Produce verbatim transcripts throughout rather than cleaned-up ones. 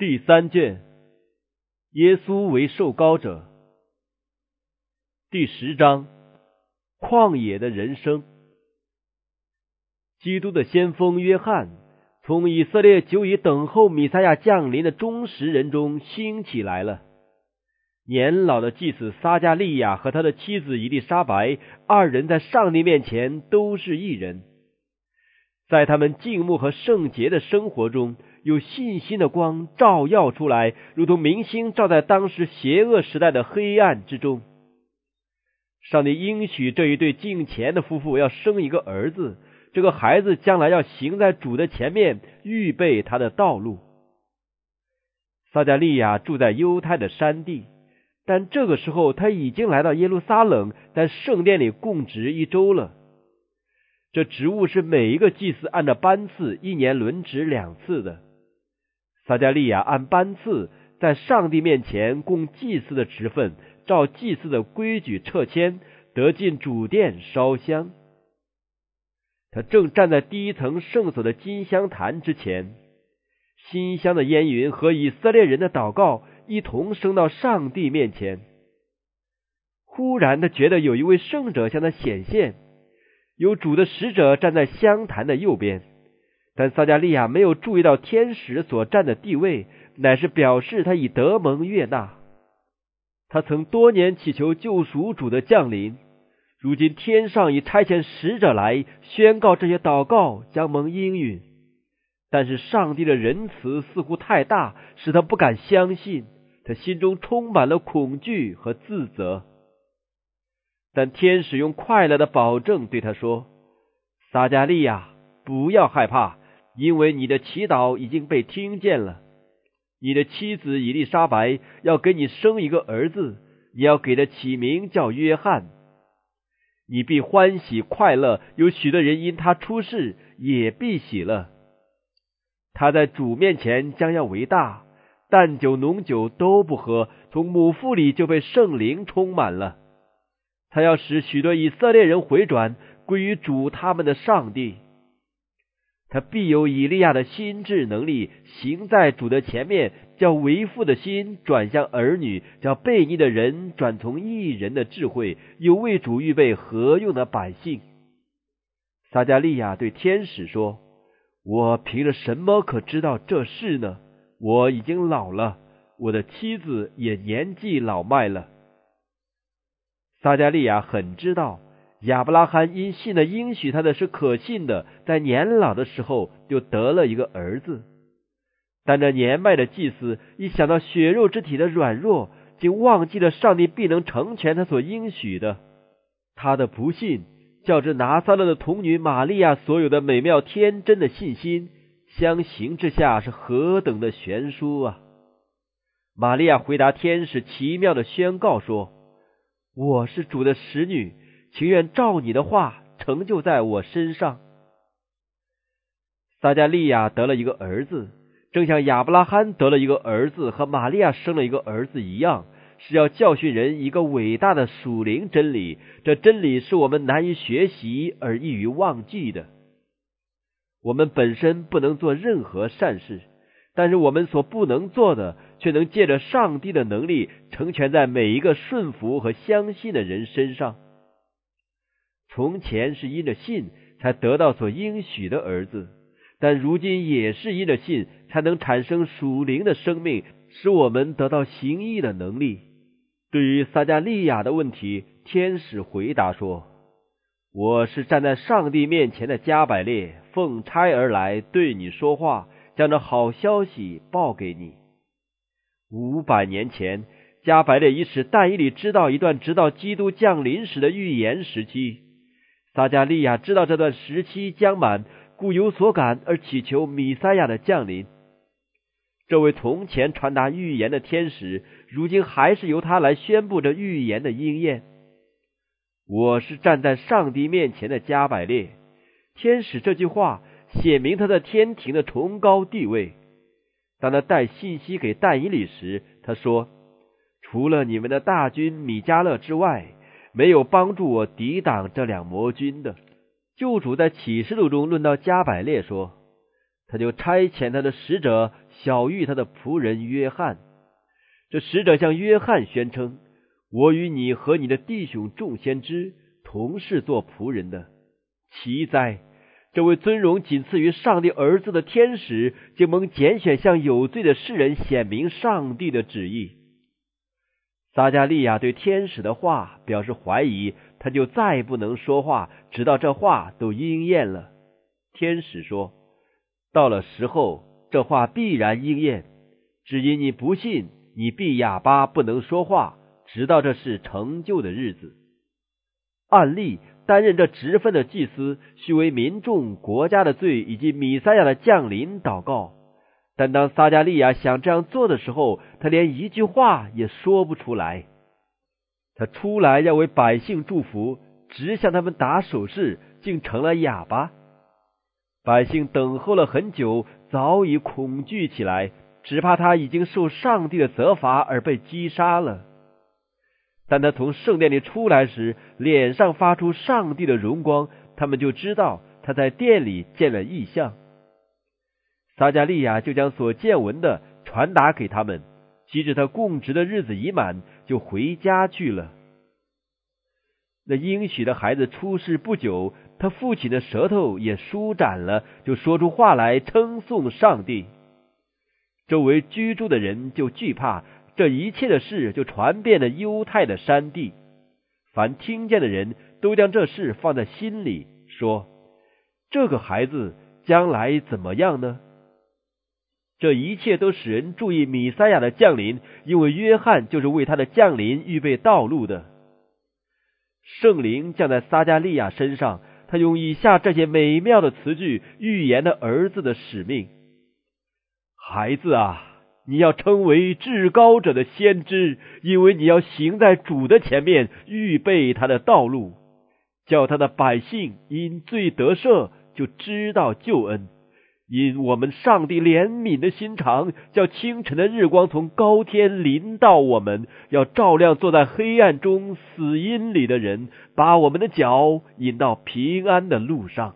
第三卷，耶稣为受膏者。第十章，旷野的人生。基督的先锋约翰，从以色列久已等候弥赛亚降临的忠实人中兴起来了。年老的祭司撒迦利亚和他的妻子以利沙白，二人在上帝面前都是义人。在他们敬慕和圣洁的生活中，有信心的光照耀出来，如同明星照在当时邪恶时代的黑暗之中。上帝应许这一对敬虔的夫妇要生一个儿子，这个孩子将来要行在主的前面，预备他的道路。撒迦利亚住在犹太的山地，但这个时候他已经来到耶路撒冷，在圣殿里供职一周了。这职务是每一个祭司按照班次一年轮值两次的。撒迦利亚按班次在上帝面前供祭司的职分，照祭司的规矩撤签，得进主殿烧香。他正站在第一层圣所的金香坛之前，馨香的烟云和以色列人的祷告一同升到上帝面前。忽然他觉得有一位圣者向他显现，有主的使者站在香坛的右边，但撒迦利亚没有注意到天使所占的地位，乃是表示他已得蒙悦纳。他曾多年祈求救赎主的降临，如今天上已差遣使者来宣告这些祷告将蒙应允。但是上帝的仁慈似乎太大，使他不敢相信，他心中充满了恐惧和自责。但天使用快乐的保证对他说：撒迦利亚，不要害怕，因为你的祈祷已经被听见了。你的妻子以利沙白要给你生一个儿子，你要给他起名叫约翰。你必欢喜快乐，有许多人因他出世也必喜乐。他在主面前将要为大，淡酒浓酒都不喝，从母腹里就被圣灵充满了。他要使许多以色列人回转，归于主他们的上帝。他必有以利亚的心智能力，行在主的前面，叫为父的心转向儿女，叫悖逆的人转从义人的智慧，又为主预备合用的百姓。撒迦利亚对天使说：我凭着什么可知道这事呢？我已经老了，我的妻子也年纪老迈了。撒迦利亚很知道亚伯拉罕因信的应许他的是可信的，在年老的时候就得了一个儿子。但这年迈的祭司一想到血肉之体的软弱，竟忘记了上帝必能成全他所应许的。他的不信较之拿撒勒的童女玛利亚所有的美妙天真的信心相形之下，是何等的悬殊啊！玛利亚回答天使奇妙的宣告说：我是主的使女，情愿照你的话成就在我身上。撒迦利亚得了一个儿子，正像亚伯拉罕得了一个儿子和玛利亚生了一个儿子一样，是要教训人一个伟大的属灵真理。这真理是我们难以学习而易于忘记的。我们本身不能做任何善事，但是我们所不能做的，却能借着上帝的能力成全在每一个顺服和相信的人身上。从前是因着信才得到所应许的儿子，但如今也是因着信才能产生属灵的生命，使我们得到行义的能力。对于撒迦利亚的问题，天使回答说：我是站在上帝面前的加百列，奉差而来对你说话，将这好消息报给你。五百年前，加百列已使但以理知道一段直到基督降临时的预言时期。撒迦利亚知道这段时期将满，故有所感而祈求弥赛亚的降临。这位从前传达预言的天使，如今还是由他来宣布这预言的应验。我是站在上帝面前的加百列。天使这句话显明他在天庭的崇高地位。当他带信息给但以理时，他说：除了你们的大军米迦勒之外，没有帮助我抵挡这两魔军的。救主在启示录中论到加百列说： 他就差遣他的使者晓谕他的仆人约翰。这使者向约翰宣称，我与你和你的弟兄众先知同是做仆人的。奇哉！这位尊荣仅次于上帝儿子的天使，竟蒙拣选向有罪的世人显明上帝的旨意。撒迦利亚对天使的话表示怀疑，他就再不能说话，直到这话都应验了。天使说，到了时候，这话必然应验，只因你不信，你必哑巴不能说话，直到这事成就的日子。按例担任这职分的祭司须为民众、国家的罪以及弥赛亚的降临祷告，但当撒迦利亚想这样做的时候，他连一句话也说不出来。他出来要为百姓祝福，只向他们打手势，竟成了哑巴。百姓等候了很久，早已恐惧起来，只怕他已经受上帝的责罚而被击杀了。但他从圣殿里出来时，脸上发出上帝的荣光，他们就知道他在殿里见了异象。撒迦利亚就将所见闻的传达给他们，及至他供职的日子已满，就回家去了。那应许的孩子出世不久，他父亲的舌头也舒展了，就说出话来称颂上帝。周围居住的人就惧怕，这一切的事就传遍了犹太的山地。凡听见的人都将这事放在心里，说，这个孩子将来怎么样呢？这一切都使人注意弥赛亚的降临，因为约翰就是为他的降临预备道路的。圣灵降在撒迦利亚身上，他用以下这些美妙的词句预言了儿子的使命。孩子啊，你要称为至高者的先知，因为你要行在主的前面，预备他的道路，叫他的百姓因罪得赦，就知道救恩。因我们上帝怜悯的心肠，叫清晨的日光从高天临到我们，要照亮坐在黑暗中死荫里的人，把我们的脚引到平安的路上。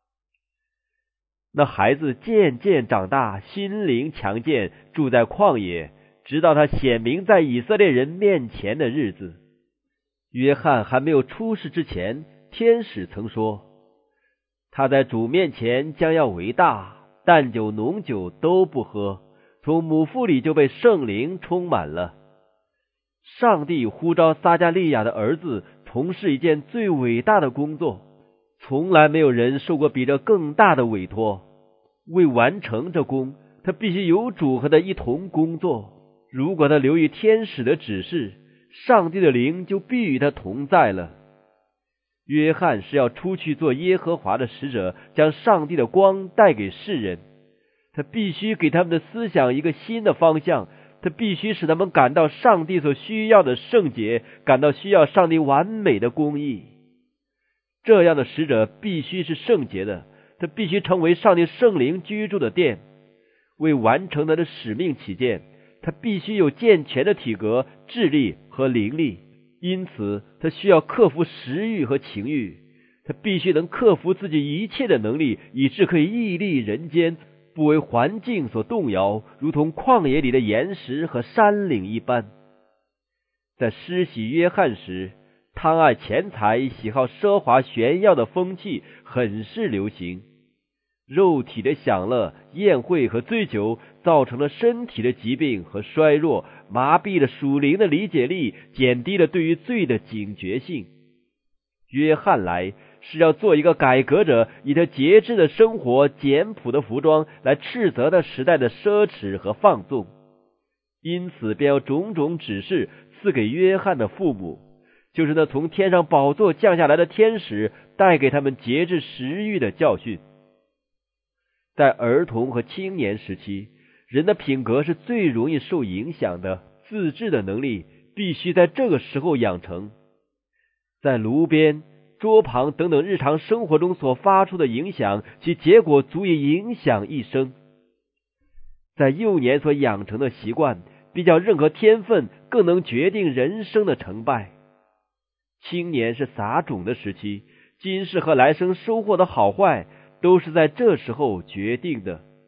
那孩子渐渐长大，心灵强健，住在旷野，直到他显明在以色列人面前的日子。约翰还没有出世之前，天使曾说，他在主面前将要为大，淡酒浓酒都不喝，从母腹里就被圣灵充满了。上帝呼召撒迦利亚的儿子从事一件最伟大的工作，从来没有人受过比这更大的委托。为完成这工，他必须有主和他一同工作。如果他留意天使的指示，上帝的灵就必与他同在了。约翰是要出去做耶和华的使者，将上帝的光带给世人。他必须给他们的思想一个新的方向，他必须使他们感到上帝所需要的圣洁，感到需要上帝完美的公义。这样的使者必须是圣洁的，他必须成为上帝圣灵居住的殿。为完成他的使命起见，他必须有健全的体格、智力和灵力。因此他需要克服食欲和情欲，他必须能克服自己一切的能力，以致可以屹立人间，不为环境所动摇，如同旷野里的岩石和山岭一般。在施洗约翰时，贪爱钱财、喜好奢华炫耀的风气很是流行。肉体的享乐、宴会和醉酒造成了身体的疾病和衰弱，麻痹了属灵的理解力，减低了对于罪的警觉性。约翰来是要做一个改革者，以他节制的生活、简朴的服装来斥责那时代的奢侈和放纵，因此便有种种指示赐给约翰的父母，就是那从天上宝座降下来的天使带给他们节制食欲的教训。在儿童和青年时期，人的品格是最容易受影响的，自制的能力必须在这个时候养成。在炉边、桌旁等等日常生活中所发出的影响，其结果足以影响一生。在幼年所养成的习惯，比较任何天分更能决定人生的成败。青年是撒种的时期，今世和来生收获的好坏都是在这时候决定的。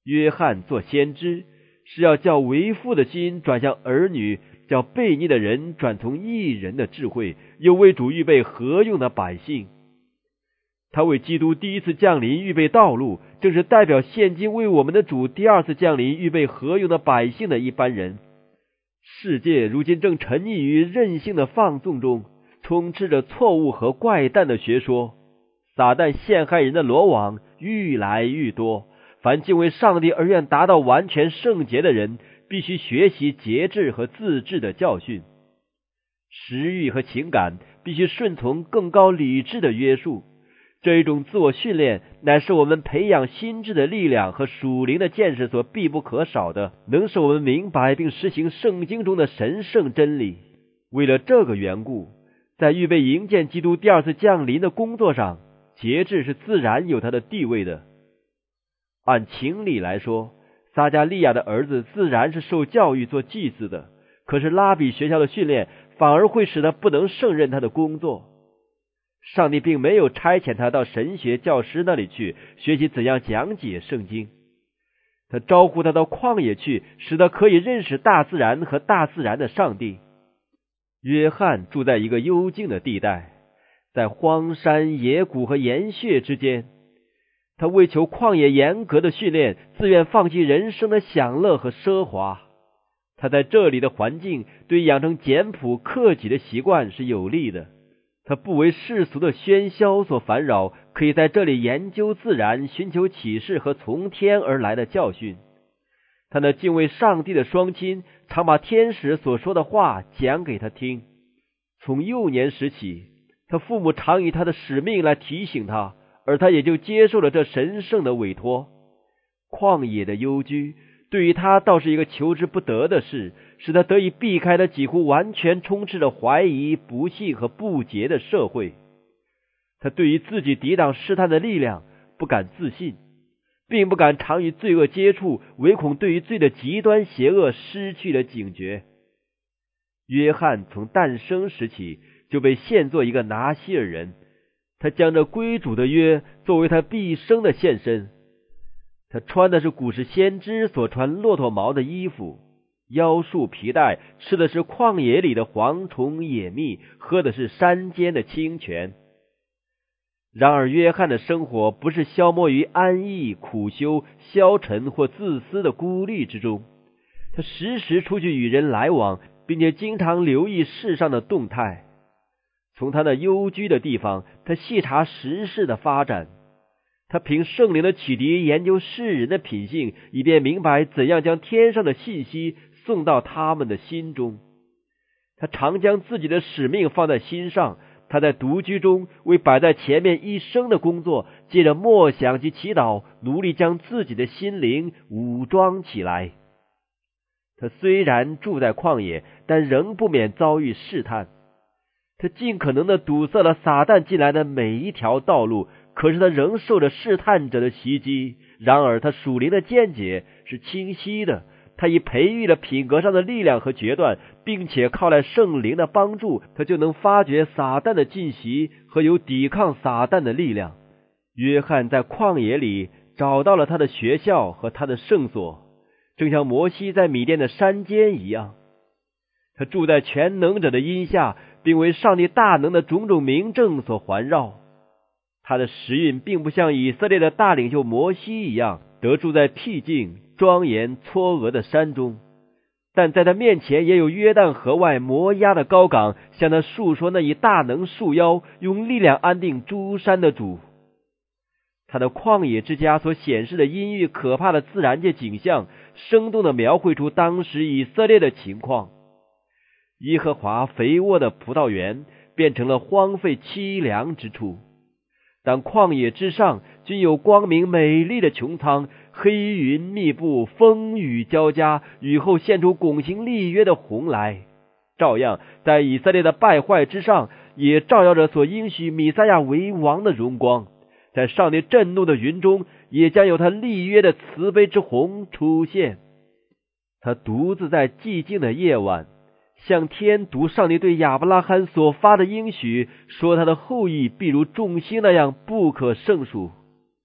约翰做先知，是要叫为父的心转向儿女，叫悖逆的人转从义人的智慧，又为主预备合用的百姓。他为基督第一次降临预备道路，正是代表现今为我们的主第二次降临预备合用的百姓的一般人。世界如今正沉溺于任性的放纵中，充斥着错误和怪诞的学说，撒旦陷害人的罗网愈来愈多。凡敬畏上帝而愿达到完全圣洁的人，必须学习节制和自制的教训。食欲和情感必须顺从更高理智的约束。这一种自我训练乃是我们培养心智的力量和属灵的见识所必不可少的，能使我们明白并实行圣经中的神圣真理。为了这个缘故，在预备迎接基督第二次降临的工作上，节制是自然有它的地位的。按情理来说，撒迦利亚的儿子自然是受教育做祭司的，可是拉比学校的训练反而会使他不能胜任他的工作。上帝并没有差遣他到神学教师那里去学习怎样讲解圣经，他招呼他到旷野去，使他可以认识大自然和大自然的上帝。约翰住在一个幽静的地带，在荒山野谷和岩穴之间，他为求旷野严格的训练，自愿放弃人生的享乐和奢华。他在这里的环境对养成简朴克己的习惯是有利的，他不为世俗的喧嚣所烦扰，可以在这里研究自然，寻求启示和从天而来的教训。他那敬畏上帝的双亲常把天使所说的话讲给他听。从幼年时起，他父母常以他的使命来提醒他，而他也就接受了这神圣的委托。旷野的幽居对于他倒是一个求之不得的事，使他得以避开了几乎完全充斥着怀疑、不信和不洁的社会。他对于自己抵挡试探的力量不敢自信，并不敢常与罪恶接触，唯恐对于罪的极端邪恶失去了警觉。约翰从诞生时起就被献作一个拿西尔人，他将这归主的约作为他毕生的献身。他穿的是古时先知所穿骆驼毛的衣服，腰束皮带，吃的是旷野里的蝗虫野蜜，喝的是山间的清泉。然而约翰的生活不是消磨于安逸、苦修、消沉或自私的孤立之中，他时时出去与人来往，并且经常留意世上的动态。从他那幽居的地方，他细察时事的发展，他凭圣灵的启迪研究世人的品性，以便明白怎样将天上的信息送到他们的心中。他常将自己的使命放在心上，他在独居中为摆在前面一生的工作，借着默想及祈祷，努力将自己的心灵武装起来。他虽然住在旷野，但仍不免遭遇试探。他尽可能的堵塞了撒旦进来的每一条道路，可是他仍受着试探者的袭击。然而他属灵的见解是清晰的，他已培育了品格上的力量和决断，并且靠来圣灵的帮助，他就能发觉撒旦的进袭和有抵抗撒旦的力量。约翰在旷野里找到了他的学校和他的圣所，正像摩西在米甸的山间一样。他住在全能者的荫下，并为上帝大能的种种明证所环绕。他的时运并不像以色列的大领袖摩西一样得住在僻静、庄严、嵯峨的山中，但在他面前也有约旦河外摩押的高岗，向他述说那以大能束腰、用力量安定诸山的主。他的旷野之家所显示的阴郁可怕的自然界景象，生动地描绘出当时以色列的情况。耶和华肥沃的葡萄园变成了荒废凄凉之处，但旷野之上均有光明美丽的穹苍，黑云密布，风雨交加，雨后现出拱形立约的虹来。照样在以色列的败坏之上，也照耀着所应许弥赛亚为王的荣光。在上帝震怒的云中，也将有他立约的慈悲之虹出现。他独自在寂静的夜晚向天读上帝对亚伯拉罕所发的应许，说他的后裔必如众星那样不可胜数。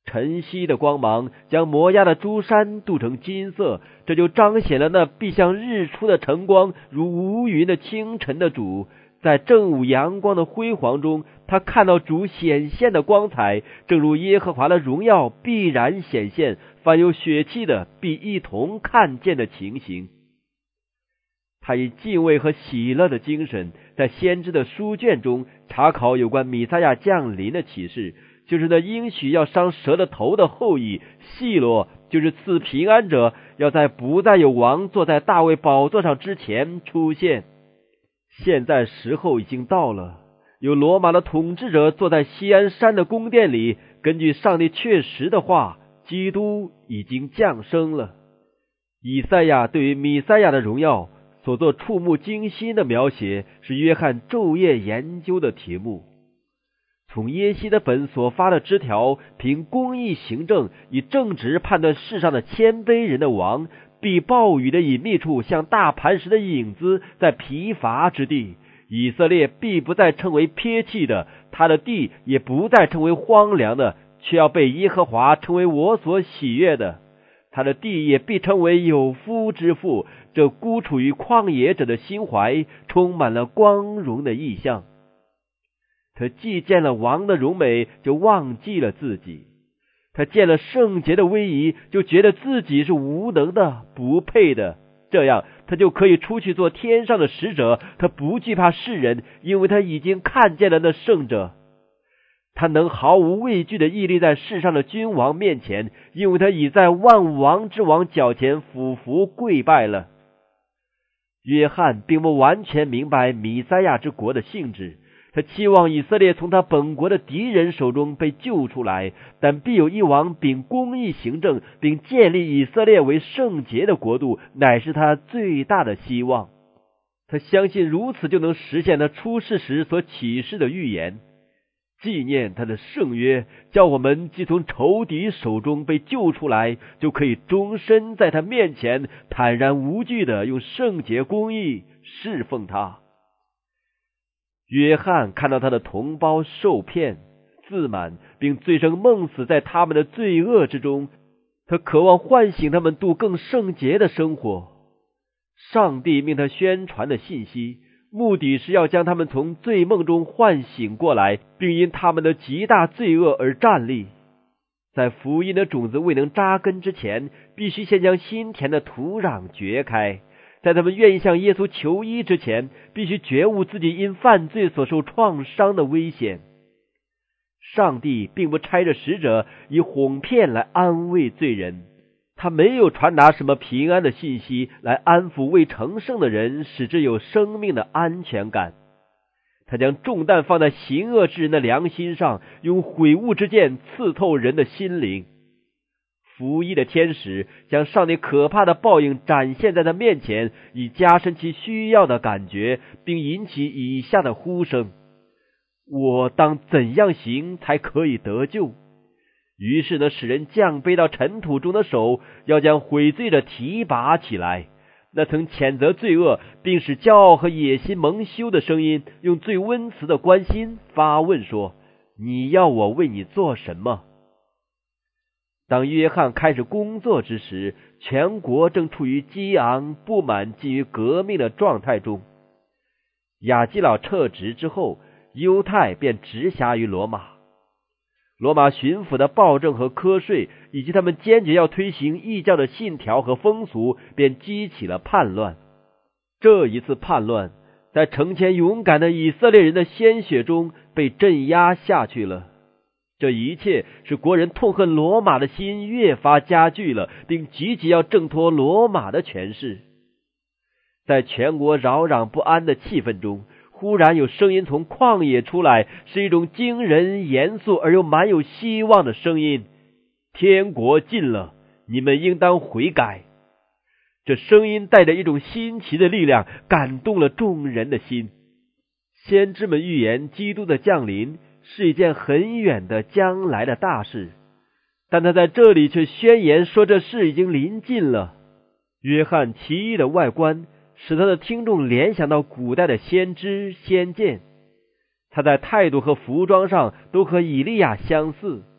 晨曦的光芒将摩押的诸山镀成金色，这就彰显了那必像日出的晨光，如无云的清晨的主。在正午阳光的辉煌中，他看到主显现的光彩，正如耶和华的荣耀必然显现，凡有血气的必一同看见的情形。他以敬畏和喜乐的精神，在先知的书卷中查考有关弥赛亚降临的启示，就是那应许要伤蛇的头的后裔细罗，就是赐平安者，要在不再有王坐在大卫宝座上之前出现。现在时候已经到了，有罗马的统治者坐在锡安山的宫殿里，根据上帝确实的话，基督已经降生了。以赛亚对于弥赛亚的荣耀所做触目惊心的描写，是约翰昼夜研究的题目。从耶西的本所发的枝条，凭公义行政，以正直判断世上的谦卑人的王，必暴雨的隐秘处，像大磐石的影子，在疲乏之地。以色列必不再称为撇弃的，他的地也不再称为荒凉的，却要被耶和华称为我所喜悦的。他的地也必称为有夫之妇，这孤处于旷野者的心怀充满了光荣的意象。他既见了王的荣美，就忘记了自己；他见了圣洁的威仪，就觉得自己是无能的、不配的。这样，他就可以出去做天上的使者。他不惧怕世人，因为他已经看见了那圣者。他能毫无畏惧地屹立在世上的君王面前，因为他已在万王之王脚前俯伏跪拜了。约翰并不完全明白弥赛亚之国的性质，他期望以色列从他本国的敌人手中被救出来，但必有一王秉公义行政，并建立以色列为圣洁的国度，乃是他最大的希望。他相信如此就能实现他出世时所启示的预言。纪念他的圣约，叫我们既从仇敌手中被救出来，就可以终身在他面前坦然无惧地用圣洁公义侍奉他。约翰看到他的同胞受骗、自满，并醉生梦死在他们的罪恶之中，他渴望唤醒他们度更圣洁的生活。上帝命他宣传的信息，目的是要将他们从醉梦中唤醒过来，并因他们的极大罪恶而站立。在福音的种子未能扎根之前，必须先将心田的土壤掘开。在他们愿意向耶稣求医之前，必须觉悟自己因犯罪所受创伤的危险。上帝并不差着使者以哄骗来安慰罪人，他没有传达什么平安的信息来安抚未成圣的人，使之有生命的安全感。他将重担放在行恶之人的良心上，用悔悟之剑刺透人的心灵。福音的天使将上帝可怕的报应展现在他面前，以加深其需要的感觉，并引起以下的呼声：我当怎样行才可以得救？于是呢，使人降卑到尘土中的手，要将悔罪的提拔起来。那曾谴责罪恶，并使骄傲和野心蒙羞的声音，用最温慈的关心发问说：你要我为你做什么？当约翰开始工作之时，全国正处于激昂、不满、近于革命的状态中。亚基老撤职之后，犹太便直辖于罗马。罗马巡抚的暴政和苛税，以及他们坚决要推行异教的信条和风俗，便激起了叛乱。这一次叛乱，在成千勇敢的以色列人的鲜血中被镇压下去了。这一切使国人痛恨罗马的心越发加剧了，并积极要挣脱罗马的权势。在全国扰攘不安的气氛中，忽然有声音从旷野出来，是一种惊人、严肃而又满有希望的声音：天国近了，你们应当悔改。这声音带着一种新奇的力量，感动了众人的心。先知们预言基督的降临是一件很远的将来的大事，但他在这里却宣言说这事已经临近了。约翰奇异的外观使他的听众联想到古代的先知先见，他在态度和服装上都和以利亚相似，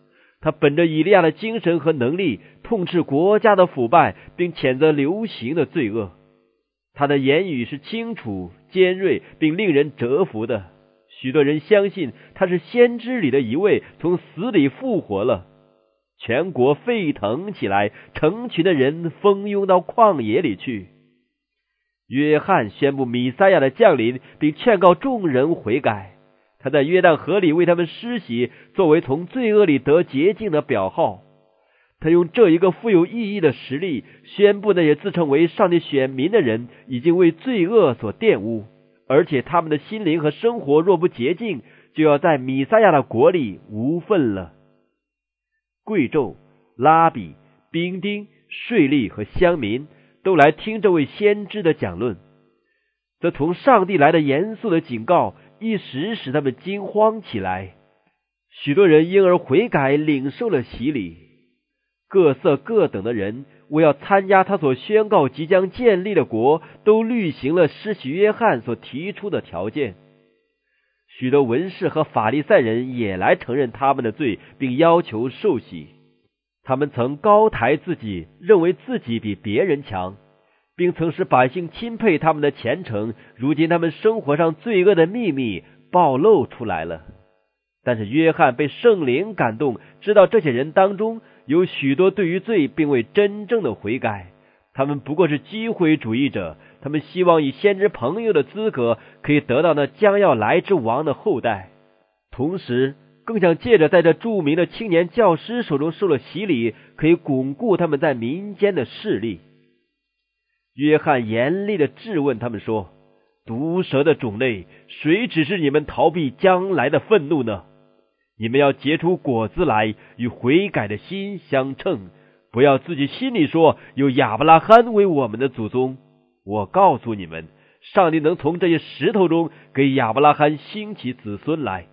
他本着以利亚的精神和能力，痛斥国家的腐败，并谴责流行的罪恶。他的言语是清楚、尖锐，并令人折服的。许多人相信他是先知里的一位，从死里复活了。全国沸腾起来，成群的人蜂拥到旷野里去。约翰宣布弥赛亚的降临，并劝告众人悔改。他在约旦河里为他们施洗，作为从罪恶里得洁净的表号。他用这一个富有意义的实例，宣布那些自称为上帝选民的人已经为罪恶所玷污，而且他们的心灵和生活若不洁净，就要在弥赛亚的国里无份了。贵胄、拉比、兵丁、税吏和乡民都来听这位先知的讲论。这从上帝来的严肃的警告一时使他们惊慌起来，许多人因而悔改，领受了洗礼。各色各等的人为要参加他所宣告即将建立的国，都履行了施洗约翰所提出的条件。许多文士和法利赛人也来承认他们的罪，并要求受洗。他们曾高抬自己，认为自己比别人强，并曾使百姓钦佩他们的虔诚。如今他们生活上罪恶的秘密暴露出来了。但是约翰被圣灵感动，知道这些人当中有许多对于罪并未真正的悔改，他们不过是机会主义者，他们希望以先知朋友的资格可以得到那将要来之王的后代，同时更想借着在这著名的青年教师手中受了洗礼，可以巩固他们在民间的势力。约翰严厉地质问他们说：毒蛇的种类，谁指示你们逃避将来的愤怒呢？你们要结出果子来，与悔改的心相称，不要自己心里说有亚伯拉罕为我们的祖宗。我告诉你们，上帝能从这些石头中给亚伯拉罕兴起子孙来。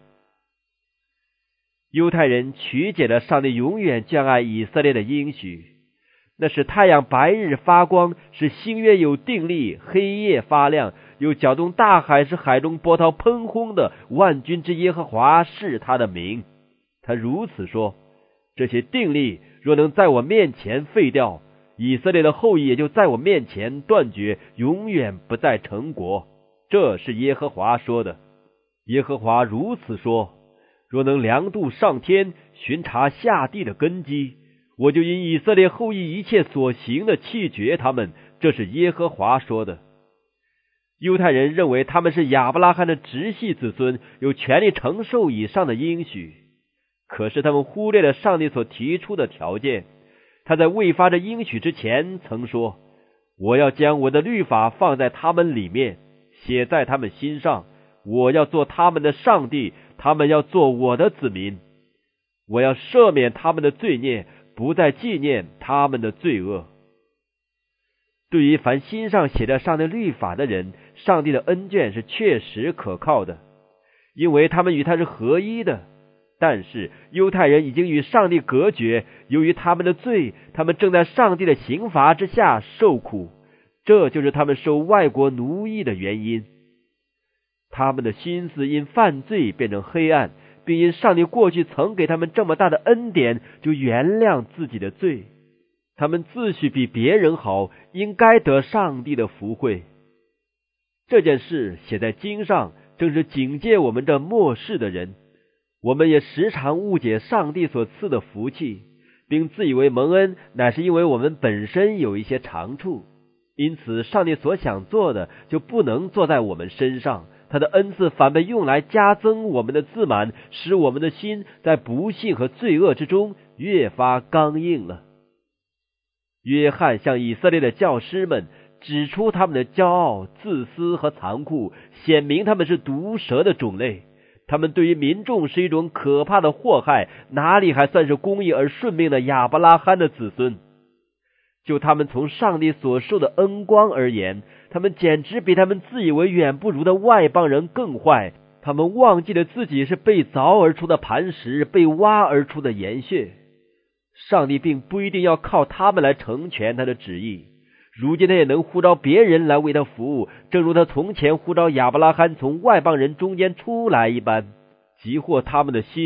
犹太人曲解了上帝永远眷爱以色列的应许，那是太阳白日发光，使星月有定力，黑夜发亮，又搅动大海，使海中波涛喷轰的万军之耶和华是他的名。他如此说：这些定力若能在我面前废掉，以色列的后裔也就在我面前断绝，永远不再成国。这是耶和华说的。耶和华如此说：若能量度上天，巡查下地的根基，我就因以色列后裔一切所行的弃绝他们。这是耶和华说的。犹太人认为他们是亚伯拉罕的直系子孙，有权利承受以上的应许，可是他们忽略了上帝所提出的条件。他在未发这应许之前曾说：我要将我的律法放在他们里面，写在他们心上，我要做他们的上帝，他们要做我的子民。我要赦免他们的罪孽，不再纪念他们的罪恶。对于凡心上写着上帝律法的人，上帝的恩眷是确实可靠的，因为他们与他是合一的。但是犹太人已经与上帝隔绝，由于他们的罪，他们正在上帝的刑罚之下受苦，这就是他们受外国奴役的原因。他们的心思因犯罪变成黑暗，并因上帝过去曾给他们这么大的恩典，就原谅自己的罪。他们自诩比别人好，应该得上帝的福惠。这件事写在经上，正是警戒我们这末世的人。我们也时常误解上帝所赐的福气，并自以为蒙恩乃是因为我们本身有一些长处，因此上帝所想做的就不能做在我们身上，他的恩赐反被用来加增我们的自满，使我们的心在不幸和罪恶之中越发刚硬了。约翰向以色列的教师们指出他们的骄傲、自私和残酷，显明他们是毒蛇的种类。他们对于民众是一种可怕的祸害，哪里还算是公义而顺命的亚伯拉罕的子孙？就他们从上帝所受的恩光而言，他们简直比他们自以为远不如的外邦人更坏。他们忘记了自己是被凿而出的磐石，被挖而出的岩穴。上帝并不一定要靠他们来成全他的旨意，如今他也能呼召别人来为他服务，正如他从前呼召亚伯拉罕从外邦人中间出来一般，急获他们的心，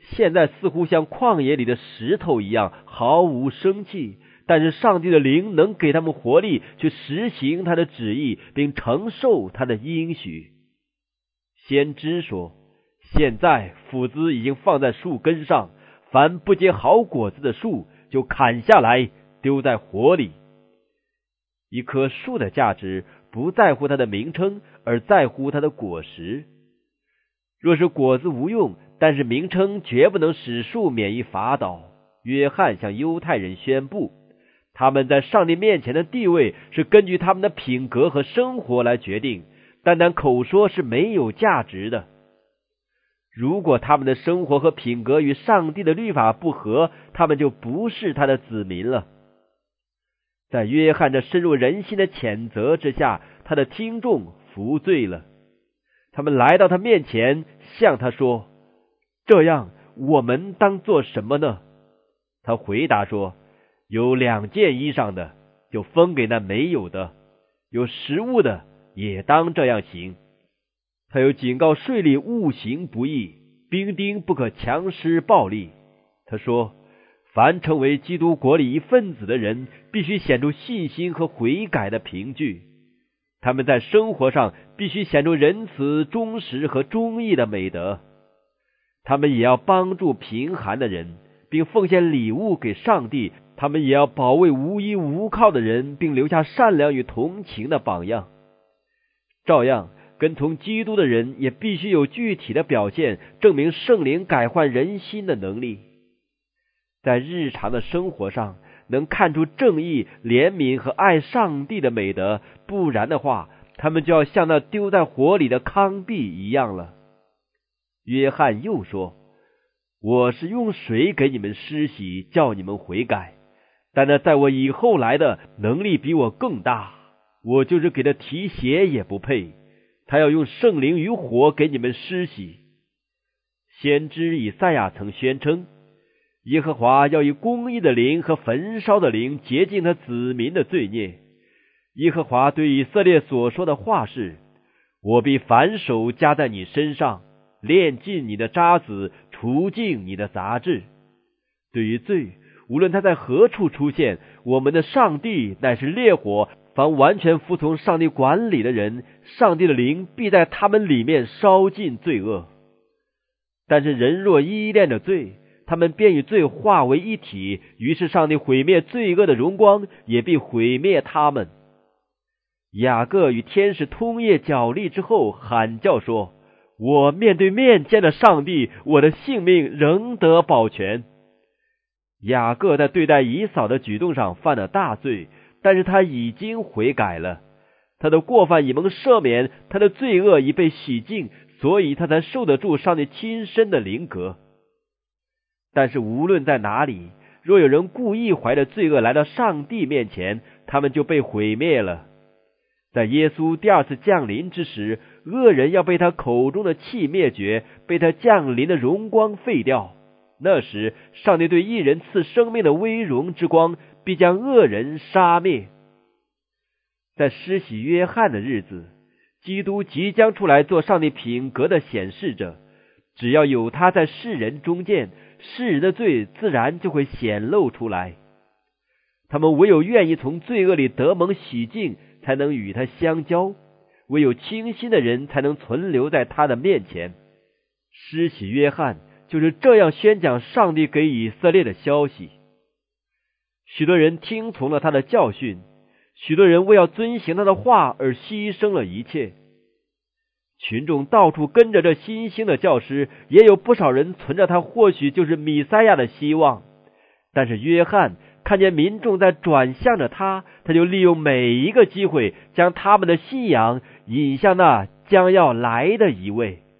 现在似乎像旷野里的石头一样毫无生气，但是上帝的灵能给他们活力，去实行他的旨意，并承受他的应许。先知说，现在斧子已经放在树根上，凡不结好果子的树就砍下来丢在火里。一棵树的价值不在乎它的名称，而在乎它的果实。若是果子无用，但是名称绝不能使树免于法倒。约翰向犹太人宣布，他们在上帝面前的地位是根据他们的品格和生活来决定，单单口说是没有价值的。如果他们的生活和品格与上帝的律法不合，他们就不是他的子民了。在约翰这深入人心的谴责之下，他的听众服罪了。他们来到他面前，向他说，这样我们当做什么呢？他回答说，有两件衣裳的就分给那没有的，有食物的也当这样行。他又警告税吏勿行不义，兵丁不可强施暴力。他说，凡成为基督国里一份子的人，必须显出信心和悔改的凭据。他们在生活上必须显出仁慈、忠实和忠义的美德。他们也要帮助贫寒的人，并奉献礼物给上帝。他们也要保卫无依无靠的人，并留下善良与同情的榜样。照样，跟从基督的人也必须有具体的表现，证明圣灵改换人心的能力。在日常的生活上能看出正义、怜悯和爱上帝的美德，不然的话，他们就要像那丢在火里的糠秕一样了。约翰又说，我是用水给你们施洗，叫你们悔改，但那在我以后来的能力比我更大，我就是给他提鞋也不配，他要用圣灵与火给你们施洗。先知以赛亚曾宣称，耶和华要以公义的灵和焚烧的灵洁净他子民的罪孽。耶和华对以色列所说的话是，我必反手加在你身上，炼尽你的渣滓，除尽你的杂质。对于罪，无论他在何处出现，我们的上帝乃是烈火，凡完全服从上帝管理的人，上帝的灵必在他们里面烧尽罪恶。但是人若依恋着罪，他们便与罪化为一体，于是上帝毁灭罪恶的荣光，也必毁灭他们。雅各与天使通夜角力之后，喊叫说，我面对面见了上帝，我的性命仍得保全。雅各在对待以扫的举动上犯了大罪，但是他已经悔改了，他的过犯已蒙赦免，他的罪恶已被洗净，所以他才受得住上帝亲身的灵格。但是无论在哪里，若有人故意怀着罪恶来到上帝面前，他们就被毁灭了。在耶稣第二次降临之时，恶人要被他口中的气灭绝，被他降临的荣光废掉。那时，上帝对义人赐生命的威荣之光，必将恶人杀灭。在施洗约翰的日子，基督即将出来做上帝品格的显示者，只要有他在世人中间，世人的罪自然就会显露出来。他们唯有愿意从罪恶里得蒙洗净，才能与他相交，唯有清心的人才能存留在他的面前。施洗约翰就是这样宣讲上帝给以色列的消息。许多人听从了他的教训，许多人为要遵行他的话而牺牲了一切。群众到处跟着这新兴的教师，也有不少人存着他或许就是弥赛亚的希望。但是约翰看见民众在转向着他，他就利用每一个机会，将他们的信仰引向那将要来的一位。